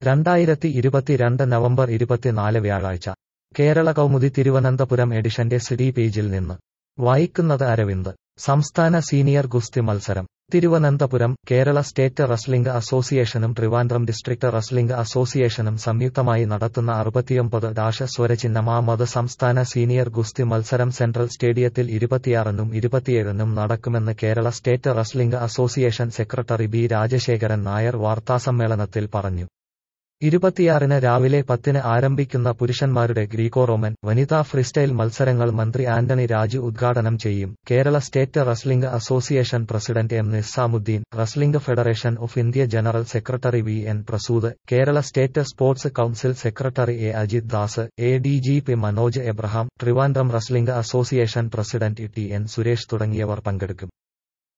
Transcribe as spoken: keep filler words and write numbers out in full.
രണ്ടായിരത്തി ഇരുപത്തിരണ്ട് നവംബർ ഇരുപത്തിനാല് വ്യാഴാഴ്ച കേരള കൗമുദി തിരുവനന്തപുരം എഡിഷന്റെ സിഡി പേജിൽ നിന്ന് വായിക്കുന്നത് അരവിന്ദ്. സംസ്ഥാന സീനിയർ ഗുസ്തി മത്സരം തിരുവനന്തപുരം. കേരള സ്റ്റേറ്റ് റസ്ലിംഗ് അസോസിയേഷനും ട്രിവാൻഡ്രം ഡിസ്ട്രിക്ട് റസ്ലിംഗ് അസോസിയേഷനും സംയുക്തമായി നടത്തുന്ന അറുപത്തിയൊമ്പത് ഡാഷ് സ്വരചിഹ്നമാമത് സംസ്ഥാന സീനിയർ ഗുസ്തി മത്സരം സെൻട്രൽ സ്റ്റേഡിയത്തിൽ ഇരുപത്തിയാറിനും ഇരുപത്തിയേഴിനും നടക്കുമെന്ന് Kerala state wrestling association secretary B Rajasekharan Nair വാർത്താസമ്മേളനത്തിൽ പറഞ്ഞു. ഇരുപത്തിയാറിന് രാവിലെ പത്തിന് ആരംഭിക്കുന്ന പുരുഷന്മാരുടെ ഗ്രീക്കോ റോമൻ, വനിതാ ഫ്രീസ്റ്റൈൽ മത്സരങ്ങൾ മന്ത്രി ആന്റണി രാജു ഉദ്ഘാടനം ചെയ്യും. Kerala state wrestling association president M Nizamuddin, wrestling federation of India general secretary V N Prasood, Kerala state sports council secretary A Ajith Das, A D G P Manoj Abraham, Trivandrum wrestling association president T N Suresh തുടങ്ങിയവർ പങ്കെടുക്കും.